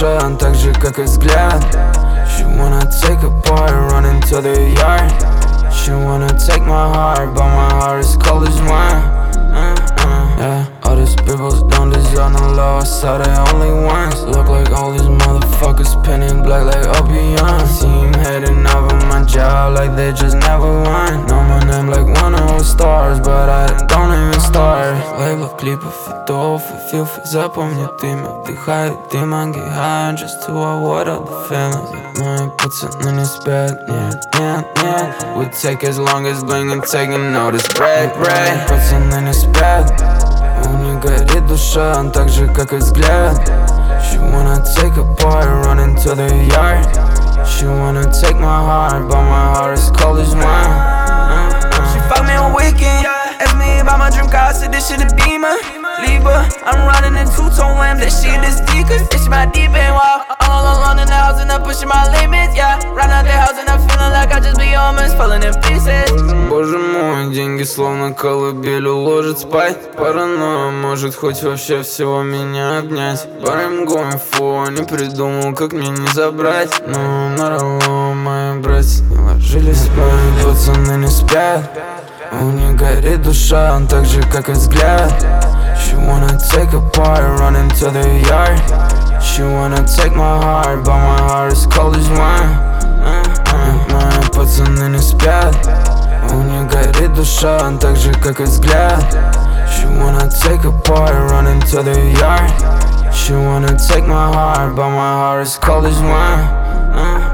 душа, так же как и взгляд. She wanna take apart, run into the yard. She wanna take my heart, but my heart is cold as wine. Yeah, all these peoples don't deserve no love, I saw they only ones. Look like all these motherfuckers pinning black like opium. See him heading off of my job like they just never won. Know my name like one of those stars, but I don't even start. Лейблов, клипов, фитов и филфы запомнят имя. Вдыхает дым, гигant, just to avoid all the feelings. Мои пацаны не спят, нет, нет, нет. Would take as long as bling and taking notice, break. Пацаны не спят. У них горит душа, так же как и взгляд. She wanna take apart, run into the yard. She wanna take my heart, but my heart is cold as wine. She fuck me on weekend. Ask me about my dream car, I said this shit a Beamer. Libra, I'm riding in two-tone lamb, that shit is deep, cause it's my deep end wall. All alone in the house and I'm pushing my limits, yeah. Right out the house and I'm feeling like I just be almost falling in pieces. Боже мой, деньги словно колыбель уложат спать. Паранойя может хоть вообще всего меня обнять. But I'm going for, не придумал, как мне не забрать. Но наравно мои братья не ложились спать. Мои пацаны не спят. У них горит душа, так же как и взгляд. She wanna take apart, run into the yard. She wanna take my heart, but my heart is cold as wine. Мои пацаны не спят. У них горит душа, так же как и взгляд. She wanna take apart, run into the yard. She wanna take my heart, but my heart is cold as wine.